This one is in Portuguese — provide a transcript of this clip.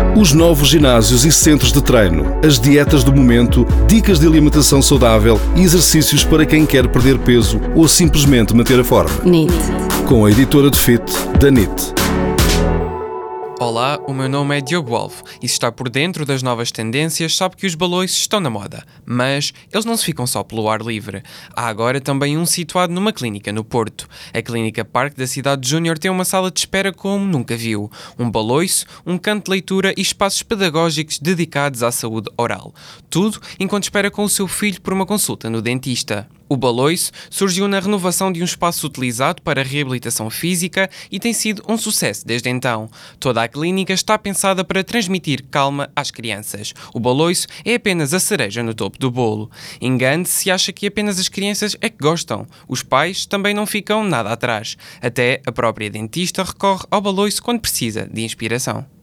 Os novos ginásios e centros de treino, as dietas do momento, dicas de alimentação saudável e exercícios para quem quer perder peso ou simplesmente manter a forma. NIT. Com a editora de Fit, da NIT. Olá, o meu nome é Diogo Alves e se está por dentro das novas tendências sabe que os balões estão na moda, mas eles não se ficam só pelo ar livre. Há agora também um situado numa clínica no Porto. A Clínica Parque da Cidade Júnior tem uma sala de espera como nunca viu, um baloiço, um canto de leitura e espaços pedagógicos dedicados à saúde oral. Tudo enquanto espera com o seu filho por uma consulta no dentista. O baloiço surgiu na renovação de um espaço utilizado para reabilitação física e tem sido um sucesso desde então. Toda a clínica está pensada para transmitir calma às crianças. O baloiço é apenas a cereja no topo do bolo. Engane-se se acha que apenas as crianças é que gostam. Os pais também não ficam nada atrás. Até a própria dentista recorre ao baloiço quando precisa de inspiração.